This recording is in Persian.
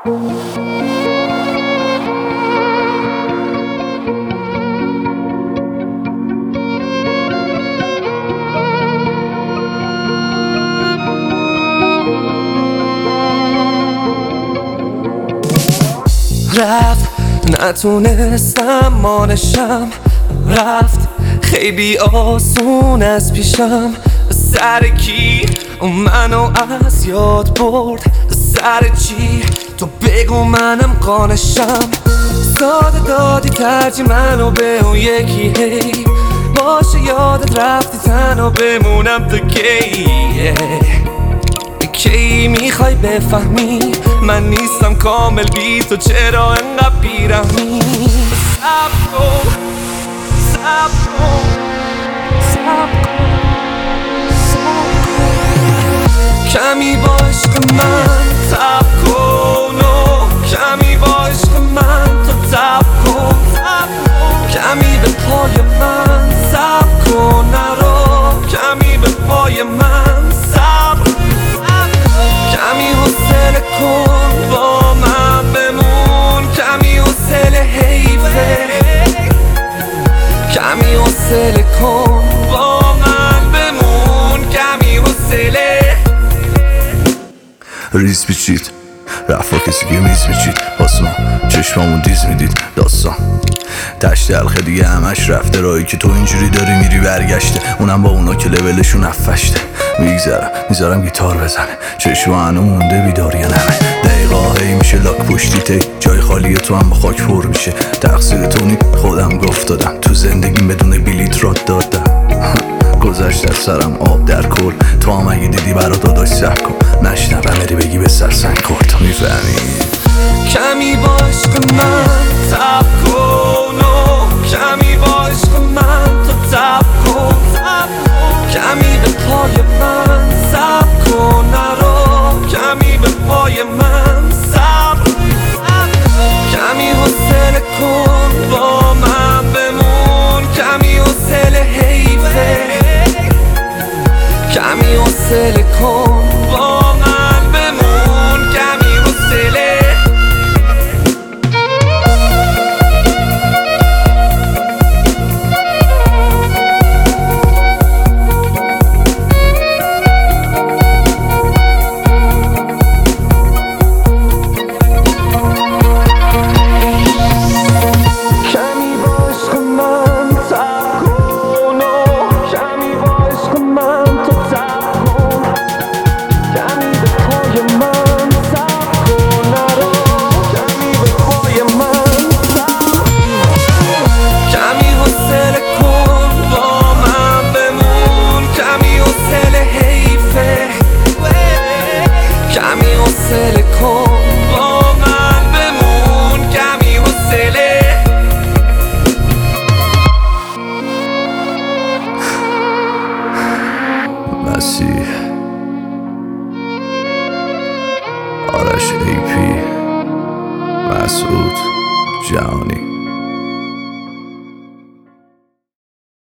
رفت نتونستم مانشم، رفت خیلی آسون از پیشم. سر کی منو از یاد برد؟ سر چی تو بگو منم قانشم. ساده دادی ترجیح منو به اون یکی، هی باشه یادت رفتی تنها بمونم تا کی میخوای بفهمی من نیستم کامل بی تو، چرا انقدر بیرحمی؟ صبر کن صبر کن صبر کن، کمی با عشق من تب کن و کمی با عشق من تو تب کن، کمی به پای من صبر کن، نرو کمی به پای من صبر، کمی حوصله کن با من بمون، کمی حوصله حیفه، کمی حوصله کن با من بمون، کمی حوصله. ریز پیچید رفت با کسی که میز میچید، آسمان چشمامون دیز میدید داستان تشت دلخه دیگه همش رفته، رایی که تو اینجوری داری میری برگشته، اونم با اونا که لولشون افشته. میذارم گیتار بزنه، چشم هنو مونده بیداری نمه، دقیقا هی میشه لاک پشتی تی، جای خالی تو هم با خاک پر میشه. تقصیر تو نی خودم گفت دادم، تو زندگیم بدون بلیت راد دادم. گذشت از سرم آب در کل، تو هم اگه دیدی برا داداش سب کن، نشنوم بری بگی به سرسنگ کرد. میفهمی؟ کمی با عشق من تب کن و کمی با عشق من تو تب کن، کمی به پای من صبر کن، نرو کمی به پای من صبر، کمی حوصله کن با من بمون، کمی حوصله حیفه، کمی حوصله کن با من بمون، کمی حوصله. کمی حوصله کن با من بمون، کمی حوصله. مسیح آرش ایپی مسعود جهانی.